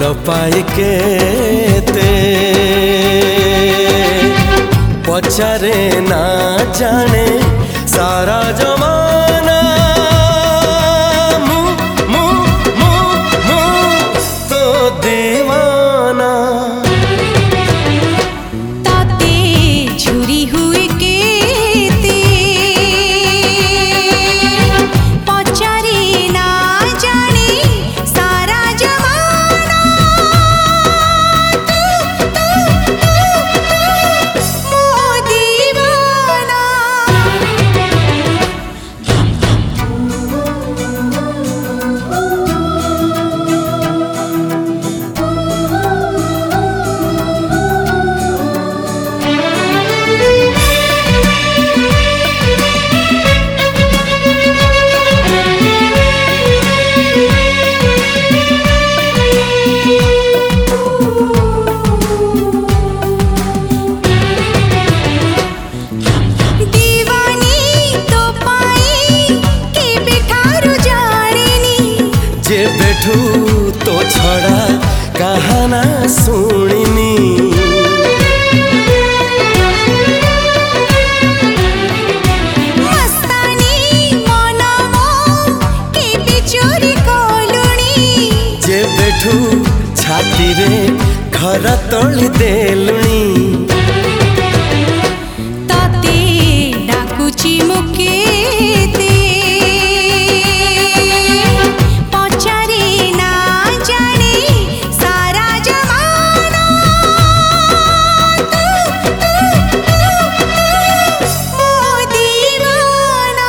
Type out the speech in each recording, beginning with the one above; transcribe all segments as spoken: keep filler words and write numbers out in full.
पाए केते पचारे ना जाने सारा जमाना मु मु मु मु तो दीवाना ताते झुरी हुए केते पचारे ना जाने सारा जमाना तू तू तू मो दीवाना। जे बैठू तो छड़ा कहाना सुनिनी मस्तानी मनमो के बिचोरी कोलुनी जे बैठू छाती रे घर तोली देलुनी ताते डाकुची मुकेते पचारे ना जाने सारा जमाना तू तू तू मो दीवाना।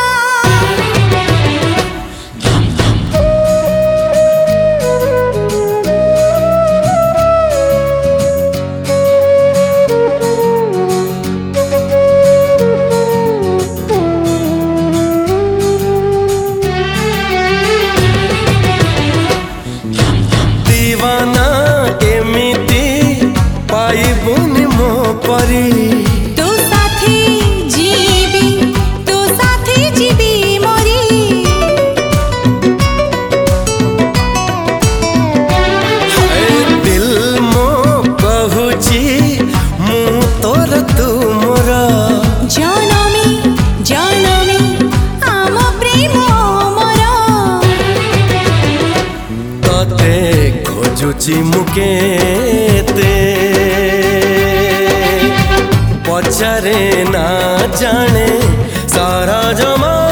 दीवाना एमिति पाइबुनि मो परी तो साथी जीवी तो साथी जीवी मोरी हाय दिल मो कहूची मु तोर तू मोर जनमी जनमी आम प्रेम मोर तते खोजुची मुकेते पचारे ना जाने सारा जमा